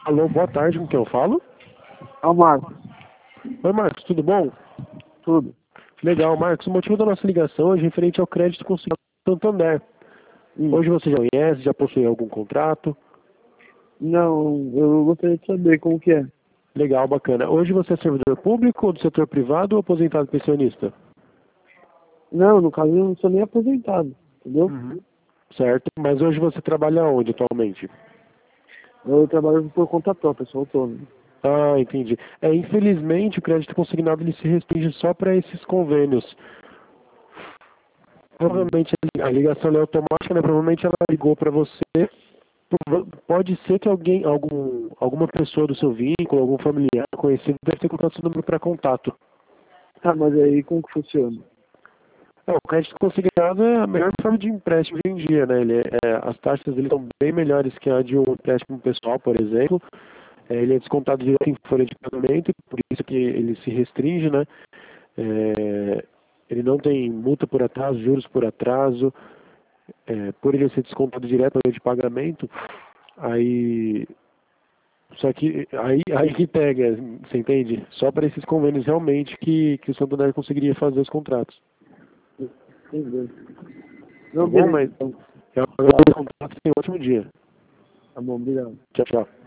Alô, boa tarde, com quem eu falo? É o Marcos. Oi, Marcos, tudo bom? Tudo. Legal, Marcos. O motivo da nossa ligação é referente ao crédito consignado do Santander. Hoje você já conhece, já possui algum contrato? Não, eu gostaria de saber como que é. Legal, bacana. Hoje você é servidor público ou do setor privado ou aposentado pensionista? Não, no caso eu não sou nem aposentado, entendeu? Certo, mas hoje você trabalha onde atualmente? Eu trabalho por conta própria, sou autônomo. Ah, entendi. Infelizmente o crédito consignado ele se restringe só para esses convênios. Provavelmente a ligação é automática, né? Provavelmente ela ligou para você. Pode ser que alguma pessoa do seu vínculo, algum familiar conhecido, deve ter colocado seu número para contato. Tá, mas aí como que funciona? O crédito consignado é a melhor forma de empréstimo hoje em dia, né? As taxas dele são bem melhores que a de um empréstimo pessoal, por exemplo. Ele é descontado direto em folha de pagamento, por isso que ele se restringe, né? Ele não tem multa por atraso, juros por atraso. Por ele ser descontado direto na folha de pagamento, aí só que aí que pega, você entende? Só para esses convênios realmente que o Santander conseguiria fazer os contratos. Entendeu? Tá Não, bom? beleza, Mas então. é um contrato, tem um ótimo dia. Tá bom, obrigado. Tchau, tchau.